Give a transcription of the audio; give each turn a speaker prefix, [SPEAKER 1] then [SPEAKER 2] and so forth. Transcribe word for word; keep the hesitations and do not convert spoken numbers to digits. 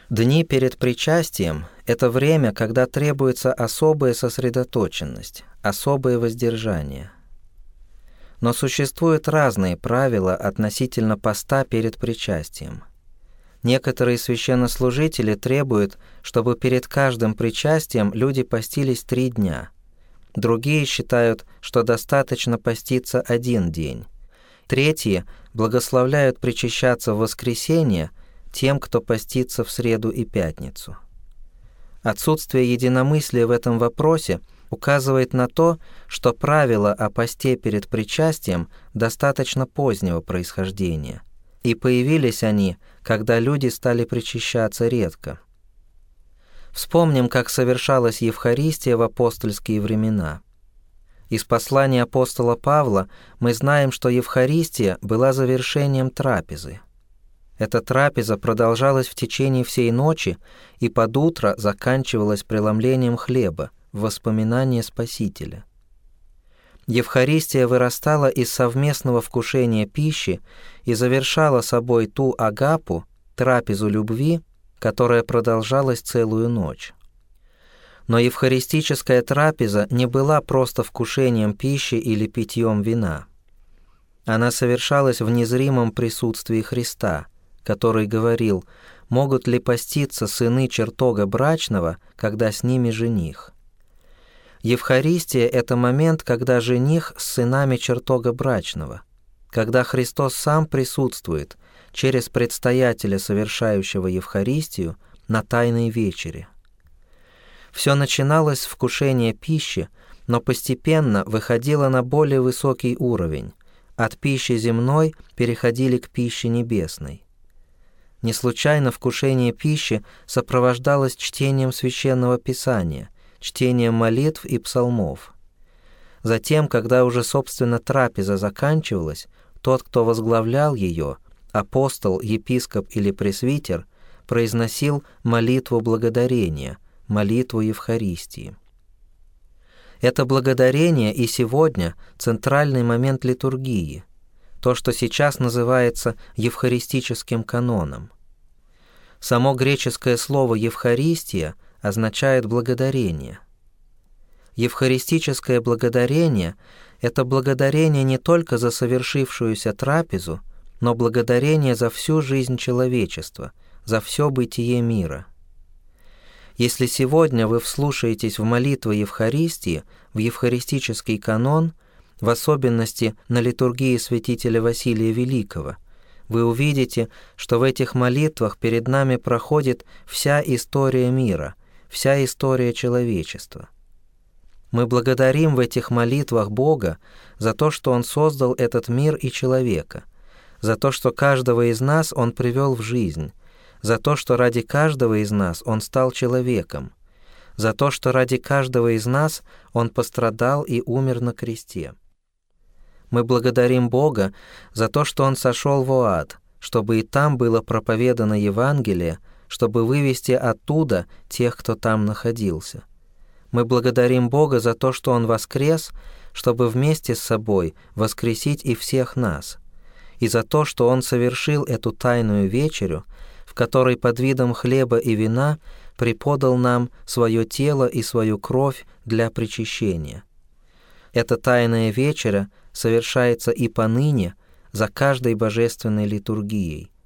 [SPEAKER 1] Дни перед причастием – это время, когда требуется особая сосредоточенность, особое воздержание. Но существуют разные правила относительно поста перед причастием. Некоторые священнослужители требуют, чтобы перед каждым причастием люди постились три дня. Другие считают, что достаточно поститься один день. Третьи благословляют причащаться в воскресенье тем, кто постится в среду и пятницу. Отсутствие единомыслия в этом вопросе указывает на то, что правила о посте перед причастием достаточно позднего происхождения, и появились они, когда люди стали причащаться редко. Вспомним, как совершалась Евхаристия в апостольские времена. Из послания апостола Павла мы знаем, что Евхаристия была завершением трапезы. Эта трапеза продолжалась в течение всей ночи и под утро заканчивалась преломлением хлеба в воспоминание Спасителя. Евхаристия вырастала из совместного вкушения пищи и завершала собой ту агапу, трапезу любви, которая продолжалась целую ночь. Но евхаристическая трапеза не была просто вкушением пищи или питьем вина. Она совершалась в незримом присутствии Христа, который говорил: «Могут ли поститься сыны чертога брачного, когда с ними жених?» Евхаристия — это момент, когда жених с сынами чертога брачного, когда Христос сам присутствует через предстоятеля, совершающего Евхаристию, на Тайной вечере. Все начиналось с вкушения пищи, но постепенно выходило на более высокий уровень. От пищи земной переходили к пище небесной. Не случайно вкушение пищи сопровождалось чтением Священного Писания, чтением молитв и псалмов. Затем, когда уже, собственно, трапеза заканчивалась, тот, кто возглавлял ее, апостол, епископ или пресвитер, произносил молитву благодарения, молитву Евхаристии. Это благодарение и сегодня центральный момент литургии, то, что сейчас называется евхаристическим каноном. Само греческое слово «евхаристия» означает «благодарение». Евхаристическое благодарение — это благодарение не только за совершившуюся трапезу, но благодарение за всю жизнь человечества, за все бытие мира. Если сегодня вы вслушаетесь в молитвы Евхаристии, в евхаристический канон, в особенности на литургии святителя Василия Великого, вы увидите, что в этих молитвах перед нами проходит вся история мира, вся история человечества. Мы благодарим в этих молитвах Бога за то, что Он создал этот мир и человека, за то, что каждого из нас Он привел в жизнь, за то, что ради каждого из нас Он стал человеком, за то, что ради каждого из нас Он пострадал и умер на кресте. Мы благодарим Бога за то, что Он сошел в ад, чтобы и там было проповедано Евангелие, чтобы вывести оттуда тех, кто там находился. Мы благодарим Бога за то, что Он воскрес, чтобы вместе с собой воскресить и всех нас, и за то, что Он совершил эту тайную вечерю, в которой под видом хлеба и вина преподал нам свое тело и свою кровь для причащения. Эта тайная вечеря совершается и поныне за каждой божественной литургией,